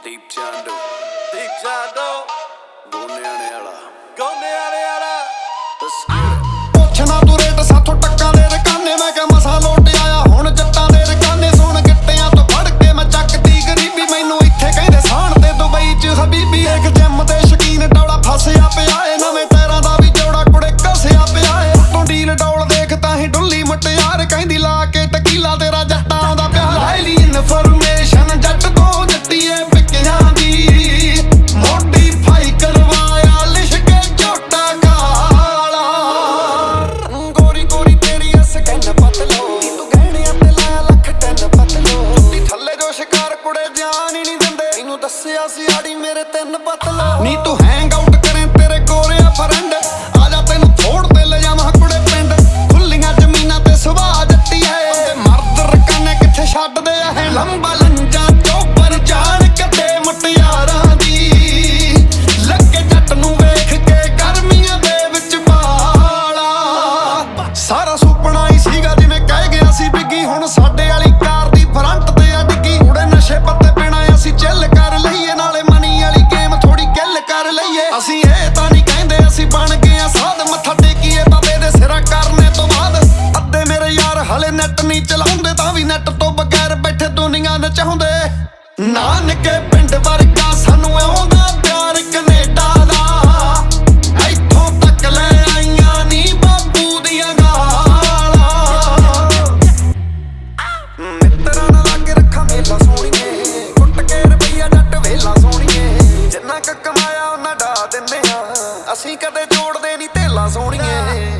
ਦੀਪ ਚਾਂਦੋ ਗੋਨੇ ਵਾਲਾ ਪੁੱਛਣਾ ਤੂੰ ਰੇਟ ਸਾਥੋਂ ਟੱਕਾਂ ਦੇ ਰਕਾਨੇ ਮੈਂ ਕਿਹਾ ਮਸਾਂ ਲੋਟ ਆਇਆ ਹੁਣ ਜੱਟਾਂ ਦੇ ਰਕਾਨੇ ਸੁਣ ਗਿੱਟਿਆਂ ਤੋਂ ਫੜ ਕੇ ਮੈਂ ਚੱਕਦੀ ਗਰੀਬੀ ਮੈਨੂੰ ਇੱਥੇ ਕਹਿੰਦੇ ਸਾਣ ਤੇ ਦੁਬਈ ਚ ਹਬੀਬੀ ਇੱਕ ਜਿੰਮ ਦੇ ਸ਼ਕੀਨ ਡੌਲਾ ਫਸਿਆ ਪਿਆ ਏ ਨਵੇਂ ਟਾਇਰਾਂ ਦਾ ਵੀ ਜੋੜਾ ਕੁੜੇ ਕੱਸਿਆ ਪਿਆ ਏ ਉੱਤੋਂ ਡੀਲ ਡੌਲ ਦੇਖ ਤਾਂ ਹੀ ਡੁੱਲੀ ਮੁਟਿਆਰ ਕਹਿੰਦੀ ਲਾ ਕੇ ਟਕੀਲਾ ਤੇਰਾ ਜੱਟਾਂ ਦਾ ਪਿਆਰ ਹਾਈਲੀ ਇਨਫੋਰਮੇਸ਼ਨ ਜੱਟ ਤੋਂ ਜੱਟੀਏ ਪਿੱਕਿਆਂ ਦੀ ਮੋਡੀਫਾਈ ਕਰਵਾਇਆ ਲਿਸ਼ ਕੇ ਝੋਟਾ ਕਾਲਾ ਗੋਰੀ ਗੋਰੀ ਤੇਰੀ ਅਸ ਕੰਨ ਪਤਲੋ ਤੂੰ ਗਹਿਣਿਆਂ ਤੇ ਲਾ ਲੱਖ ਟਨ ਪਤਲੋ ਜੁੱਤੀ ਥੱਲੇ ਜੋ ਸ਼ਿਕਾਰ ਕੁੜੇ ਜਾਨ ਹੀ ਨਹੀਂ ਦਿੰਦੇ ਇਹਨੂੰ ਦੱਸਿਆ ਸੀ ਆੜੀ ਮੇਰੇ ਤਿੰਨ ਪਤਲੋ ਨੀ ਤੂੰ ਹੈਂਗ ਆਊਟ ਕਰੇ ਤੇਰੇ ਗੋਰਿਆ ਫਰੈਂਡ ਆ ਜਾ ਤੈਨੂੰ ਥੋੜ ਤੇ ਲੈ ਜਾਵਾਂ ਕੁੜੇ ਪਿੰਡ ਖੁੱਲੀਆਂ ਜ਼ਮੀਨਾਂ ਤੇ ਸੁਭਾ ਜੱਟੀ ਹੈ ਮਰਦ ਰਕਾਨੇ ਕਿੱਥੇ ਛੱਡਦੇ ਆ ਲੰਬਾ ਲੰਜਾ ਚੋਪਰ ਜਾਣ ਕੱਢੇ ਮੁਟਿਆਰਾਂ ਦੀ ਲੱਗੇ ਜੱਟ ਨੂੰ ਵੇਖ ਕੇ ਗਰਮੀਆਂ ਦੇ ਵਿੱਚ ਬਾਲਾ ਸਾਰਾ ਸੁਪਨਾ ਹੀ ਸੀਗਾ ਜਿਵੇਂ ਕਹਿ ਗਿਆ ਸੀ ਬਿੱਗੀ ਹੁਣ ਸਾਡੇ ਵਾਲੀ ਕਾਰ ਦੀ ਫਰੰਟ ਤੇ ਆ ਡਿੱਗੀ ਉੜੇ ਨਸ਼ੇ ਪੱਤੇ ਪੀਣਾ ਅਸੀਂ ਚਿੱਲ ਕਰ ਲਈਏ ਨਾਲੇ ਮਨੀ ਵਾਲੀ ਗੇਮ ਥੋੜੀ ਗਿੱਲ ਕਰ ਲਈਏ ਅਸੀਂ ਇਹ ਤਾਂ ਨਹੀਂ ਕਹਿੰਦੇ ਅਸੀਂ ਬਣ ਗਏ ਆ ਸਾਧ ਮੱਥਾ ਟੇਕੀਏ ਬਾਬੇ ਦੇ ਸਿਰਾਂ ਕਰਨੇ ਤੋਂ ਬਾਅਦ ਅੱਧੇ ਮੇਰੇ ਯਾਰ ਹਲੇ ਨੈਟ ਨਹੀਂ ਚਲਾਉਂਦੇ ਤਾਂ ਵੀ ਨੈਟ ਤੋਂ ਬਗੈਰ ਬੈਠੇ ਦੁਨੀਆ ਨਚਾਉਂਦੇ ਨਾਨਕੇ ਪਿੰਡ ਵਰਗਾ ਸਾਨੂੰ ਆਉਂਦਾ ਪਿਆਰ ਕੈਨੇਡਾ ਦਾ ਇੱਥੋਂ ਤੱਕ ਲੈ ਆਈਆਂ ਨੀ ਬਾਪੂ ਦੀਆਂ ਗਾਲਾਂ ਮਿੱਤਰਾਂ ਨਾਲ ਲਾ ਕੇ ਰੱਖਾਂ ਮੇਲਾ ਸੋਹਣੀਏ ਕੁੱਟ ਕੇ ਰੁਪਈਆ ਜੱਟ ਵੇਲਾ ਸੋਹਣੀਏ ਜਿੰਨਾ ਕੁ ਕਮਾਇਆ ਉਹਨਾਂ ਡਾ ਦਿੰਦੇ ਆ ਅਸੀਂ ਕਦੇ ਜੋੜਦੇ ਨੀ ਧੇਲਾ ਸੋਹਣੀਏ